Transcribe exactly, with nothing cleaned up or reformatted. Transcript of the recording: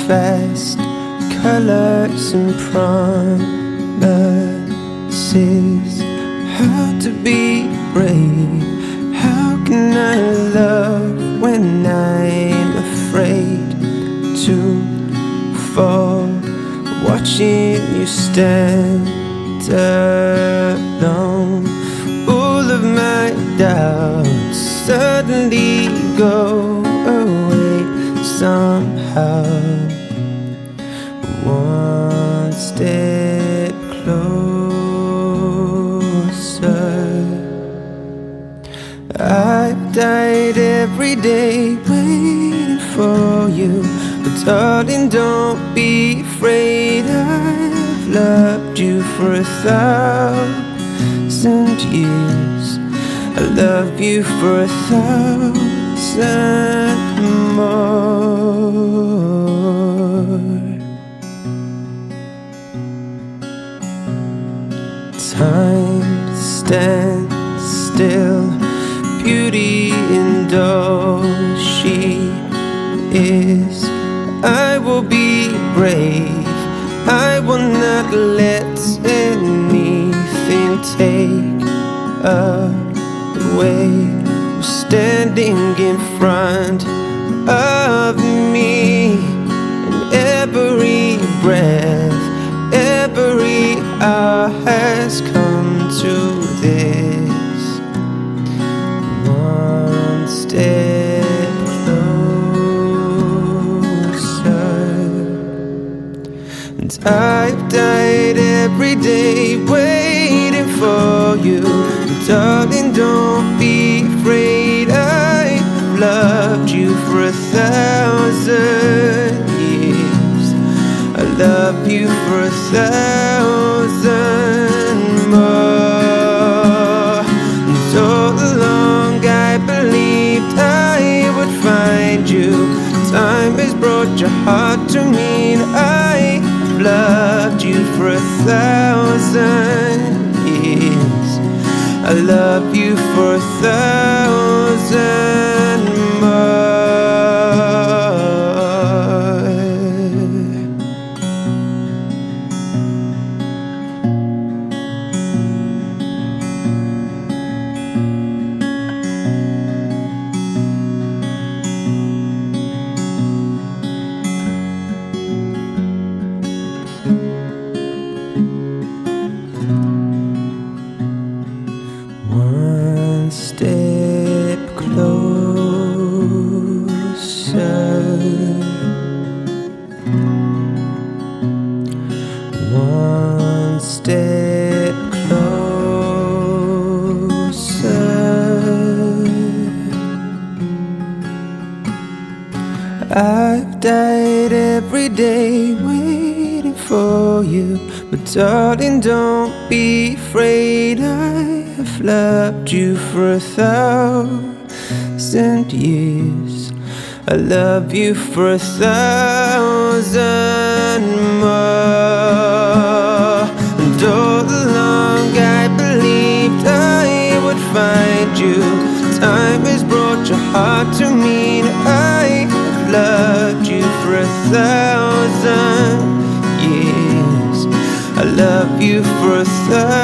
fast, colors and promises. How to be brave, how can I love when I'm afraid to fall, watching you stand alone. All of my doubts suddenly go away somehow. One step closer. I've died every day waiting for you, but darling, don't be afraid. I've loved you for a thousand years. I love you for a thousand more. Time stands still, beauty in all she is. I will be brave, I will not let anything take away. Standing in front of me, and every breath, every hour has come to this. One step closer. And I've died every day waiting for you, but darling, don't be afraid. I've loved you for a thousand years. I love you for a thousand more. And all along I believed I would find you. Time has brought your heart to me, and I've loved you for a thousand years. I love you for a thousand more. One step closer. One step closer. I've died every day waiting for you, but darling, don't be afraid. I've loved you for a thousand years. I love you for a thousand more. And all along I believed I would find you. Time has brought your heart to me, and I've loved you for a thousand years. I love you for a thousand